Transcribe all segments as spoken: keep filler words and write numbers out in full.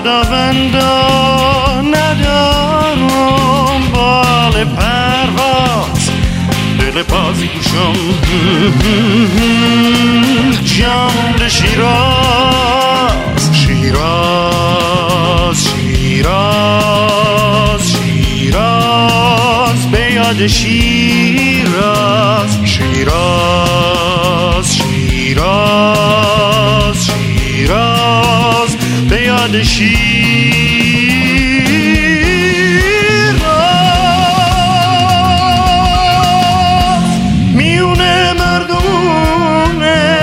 خداوندا ندارم بال پرواز، دل بازیگوشم جان شیراز، شیراز شیراز شیراز به یاد شیراز، شیراز شیراز شیراز به یاد شیراز. میونه مردمونه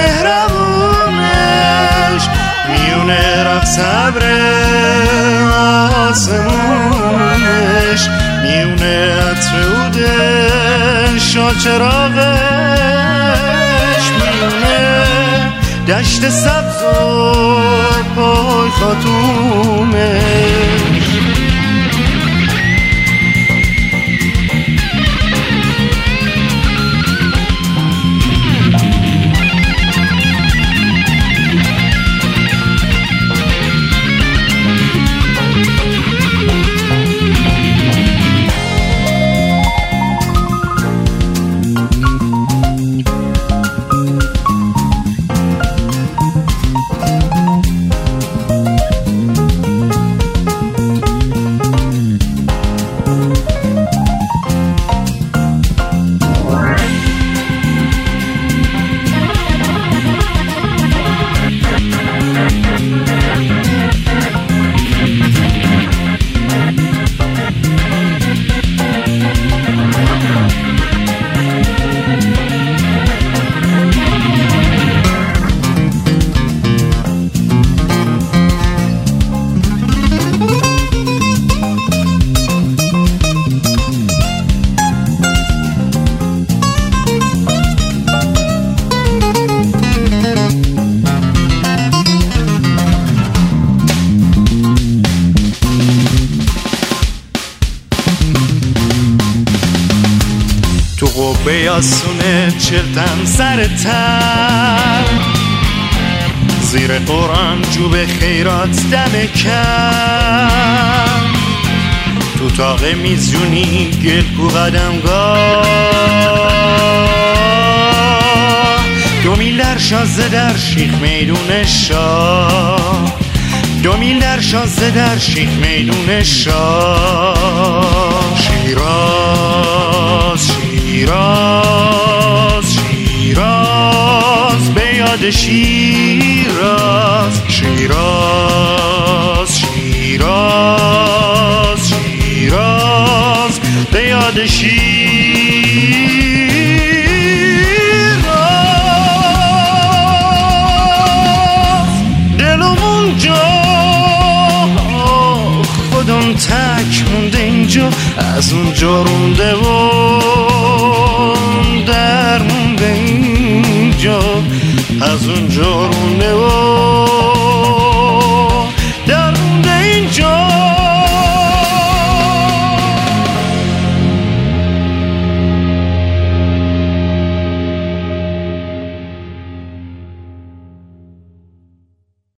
مهربونش، میونه رفت صبر آسمونش، میونه عطر عودش و چراغش، میونه دشت سبز و پای خاتونش. تو قبه آسونه چرتم سر تر، زیر قرآن جوب خیرات دم کم، تو تاق میزونی گل کو قدمگاه، دو میل در شازده در شیخ میدون شاه، دو میل در شازده در شیخ میدون شاه. شیراز شیراز شیراز به یاد شیراز، شیراز شیراز شیراز به یاد شیراز. دلمون جا خودم تک مونده اینجا، از اونجا رونده و در مونده اینجا، از اونجا رونده و